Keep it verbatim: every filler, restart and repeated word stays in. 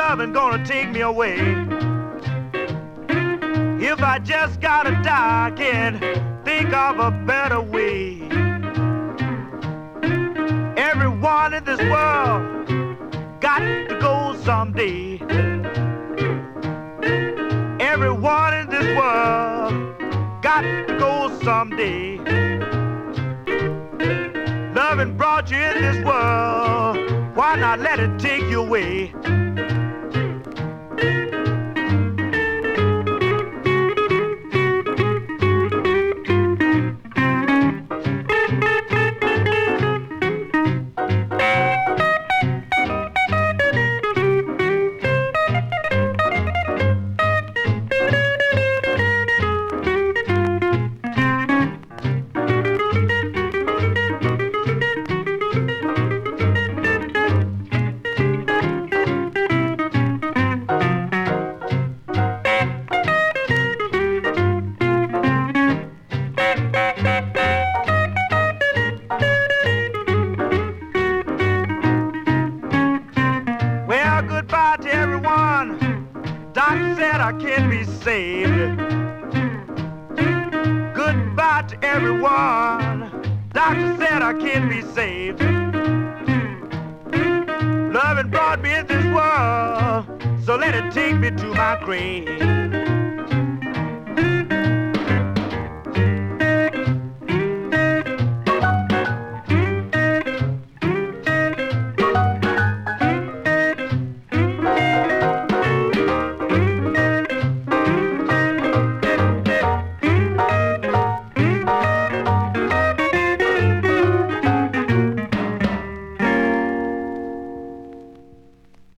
loving gonna take me away. If I just gotta die, I can't think of a better way. Everyone in this world got to go someday. Everyone in this world got to go someday. Loving brought you in this world, why not let it take you away? Goodbye to everyone. Doctor said I can't be saved. Goodbye to everyone. Doctor said I can't be saved. Loving brought me in this world, so let it take me to my grave.